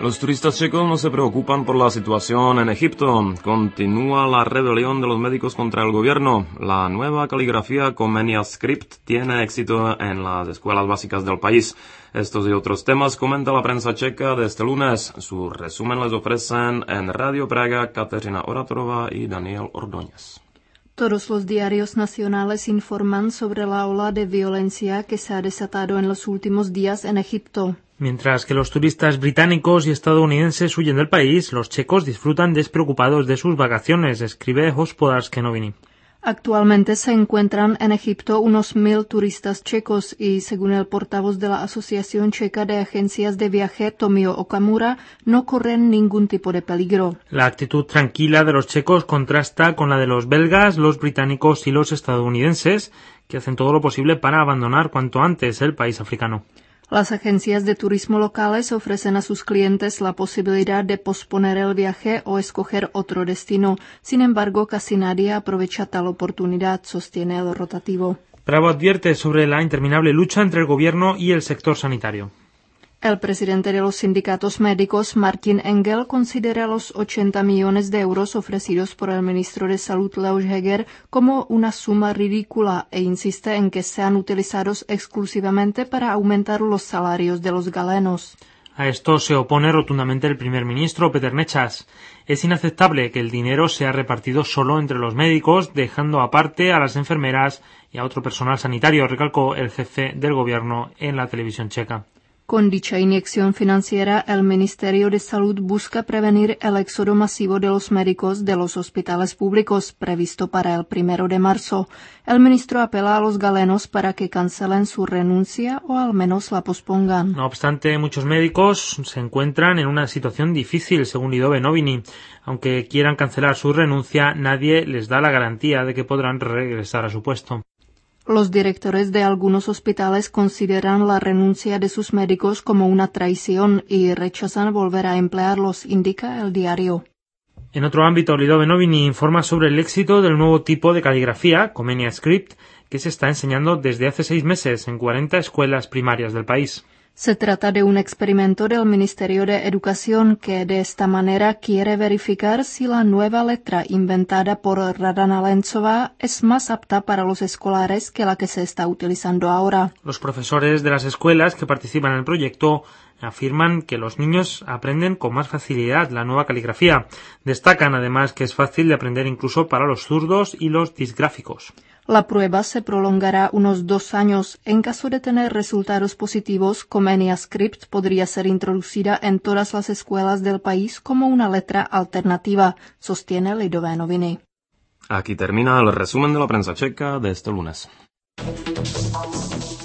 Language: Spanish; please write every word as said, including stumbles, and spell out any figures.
Los turistas checos no se preocupan por la situación en Egipto. Continúa la rebelión de los médicos contra el gobierno. La nueva caligrafía Comenia Script tiene éxito en las escuelas básicas del país. Estos y otros temas comenta la prensa checa de este lunes. Su resumen les ofrecen en Radio Praga Kateřina Oratorova y Daniel Ordóñez. Todos los diarios nacionales informan sobre la ola de violencia que se ha desatado en los últimos días en Egipto. Mientras que los turistas británicos y estadounidenses huyen del país, los checos disfrutan despreocupados de sus vacaciones, escribe Hospodářské noviny. Actualmente se encuentran en Egipto unos mil turistas checos y, según el portavoz de la Asociación Checa de Agencias de Viaje, Tomio Okamura, no corren ningún tipo de peligro. La actitud tranquila de los checos contrasta con la de los belgas, los británicos y los estadounidenses, que hacen todo lo posible para abandonar cuanto antes el país africano. Las agencias de turismo locales ofrecen a sus clientes la posibilidad de posponer el viaje o escoger otro destino. Sin embargo, casi nadie aprovecha tal oportunidad, sostiene el rotativo. Bravo advierte sobre la interminable lucha entre el gobierno y el sector sanitario. El presidente de los sindicatos médicos, Martin Engel, considera los ochenta millones de euros ofrecidos por el ministro de Salud, Leoš Heger, como una suma ridícula e insiste en que sean utilizados exclusivamente para aumentar los salarios de los galenos. A esto se opone rotundamente el primer ministro, Peter Nečas. Es inaceptable que el dinero sea repartido solo entre los médicos, dejando aparte a las enfermeras y a otro personal sanitario, recalcó el jefe del gobierno en la televisión checa. Con dicha inyección financiera, el Ministerio de Salud busca prevenir el éxodo masivo de los médicos de los hospitales públicos, previsto para el primero de marzo. El ministro apela a los galenos para que cancelen su renuncia o al menos la pospongan. No obstante, muchos médicos se encuentran en una situación difícil, según Lidove Noviny. Aunque quieran cancelar su renuncia, nadie les da la garantía de que podrán regresar a su puesto. Los directores de algunos hospitales consideran la renuncia de sus médicos como una traición y rechazan volver a emplearlos, indica el diario. En otro ámbito, Lidove Noviny informa sobre el éxito del nuevo tipo de caligrafía, Comenia Script, que se está enseñando desde hace seis meses en cuarenta escuelas primarias del país. Se trata de un experimento del Ministerio de Educación que de esta manera quiere verificar si la nueva letra inventada por Radana Lencová es más apta para los escolares que la que se está utilizando ahora. Los profesores de las escuelas que participan en el proyecto afirman que los niños aprenden con más facilidad la nueva caligrafía. Destacan además que es fácil de aprender incluso para los zurdos y los disgráficos. La prueba se prolongará unos dos años. En caso de tener resultados positivos, Comenia Script podría ser introducida en todas las escuelas del país como una letra alternativa, sostiene Lidové noviny. Aquí termina el resumen de la prensa checa de este lunes.